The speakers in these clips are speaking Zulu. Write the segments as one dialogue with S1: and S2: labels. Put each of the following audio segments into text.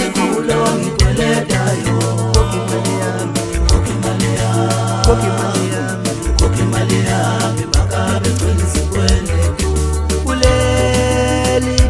S1: sekulo ngikweletayo. Khokha imali yami, khokha imali yami, makabe gcwele isikweletu. Kuleli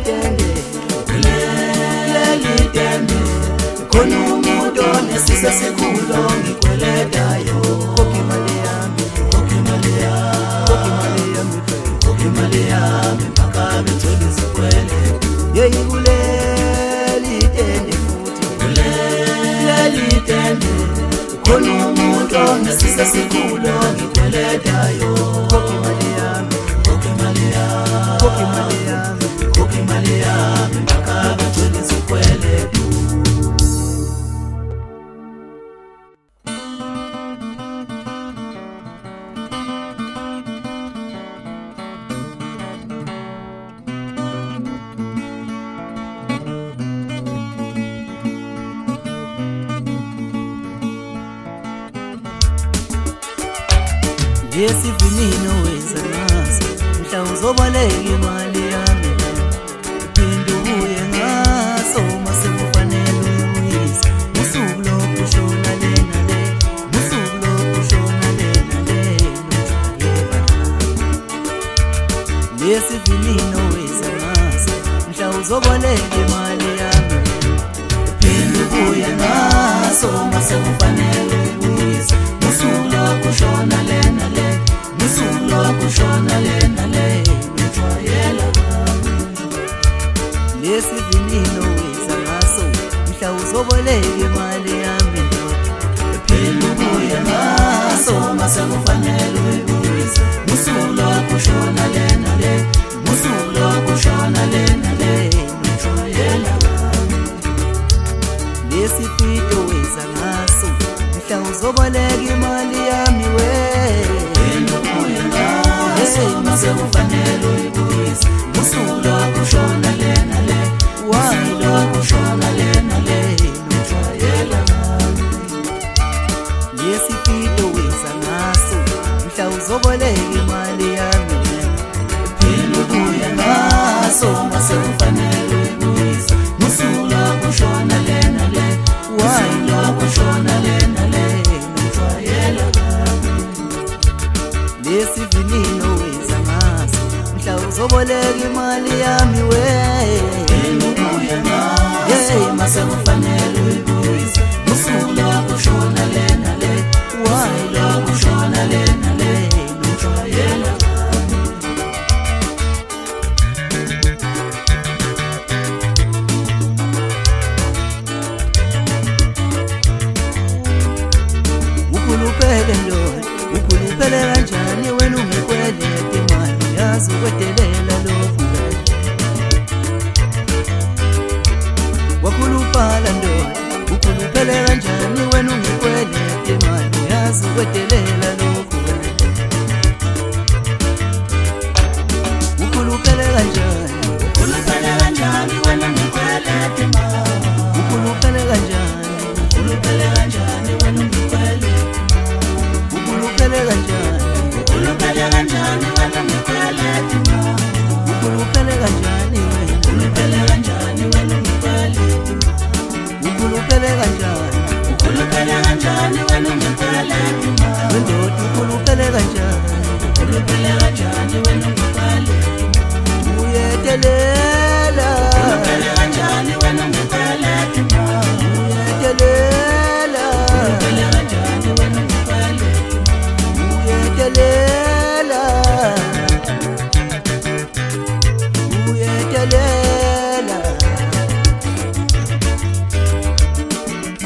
S1: tende, khona umuntu onesisa sekulo ngikweletayo. Khokha imali yami, khokha imali yami, khokha imali yami, makabe gcwele isikweletu. Yeyi kuleli tende futhi, kuleli tende, khona umuntu onesisa sekulo ngikweletayo. Khokha imali yami, khokha imali yami, khokha imali yami, khokha imali yami, makabe gcwele isikweletu. Yesivinini owenza ngaso, mhla uzoboleka imali yami, uphinde ubuye ngaso mase kufanele uyibuyise. Usuku lokushona le nale, usuku lokushona le nale, yesivinini owenza ngaso, mhla uzoboleka imali yami, uphinde ubuye ngaso mase kufanele uyibuyise. Usuku lokushona le nale, usuku lokushona le nale, ngijwayela lesivinini owenza ngaso, mhla uzoboleka imali yami, uphinde ubuye ngaso mase kufanele uyibuyise. Usuku lokushona le nale, usuku lokushona le nale, ngijwayela lesifito owenza ngaso, mhla uzoboleka imali yami we. Mase kufanele uyibuyise. Usuku lokushona le nale, usuku lokushona le nale, ngijwayela lesifito owenza ngaso, mhla uzoboleka imali yami, uphinde ubuye ngaso mase kufanele uyibuyise. Usuku lokushona le nale, usuku lokushona le nale, ngijwayela lesivinini owenza ngaso, mhla uzoboleka imali yami we. Mase kufanele uyibuyise. Usuku lokushona le nale, usuku lokushona le nale, ngijwayela ukhuluphele ndoda, ukhuluphele kanjani wena ungikweleta imali, yazi ukwedelela lokhu wakhuluphala ndoda, ukhuluphele kanjani wena ungikweleta imali, yazi ukwedelela lokhu ukhuluphele kanjani, ukhuluphele kanjani wena ungikweleta imali, ukhuluphele kanjani, ukhuluphele kanjani wena ungikweleta, ukhuluphele kanjani, ukhuluphele kanjani wena ungikweleta imali, ukhuluphele kanjani wena, ukhuluphele kanjani wena ungikweleta, ukhuluphele kanjani, ukhuluphele kanjani wena ungikweleta imali, ndoda ukhuluphele kanjani, ukhuluphele kanjani wena ungikweleta, uyedelela, ukhuluphele kanjani wena ungikweleta imali, uyedelela, ukhuluphele kanjani wena ungikweleta, uyedelela, uyedelela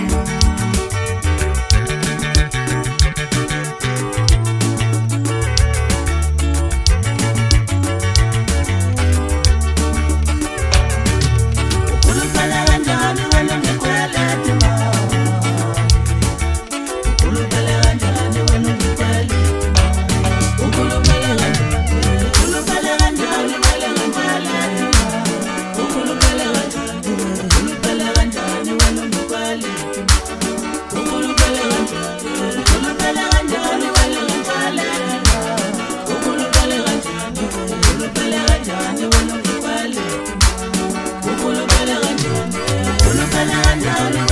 S1: kanjani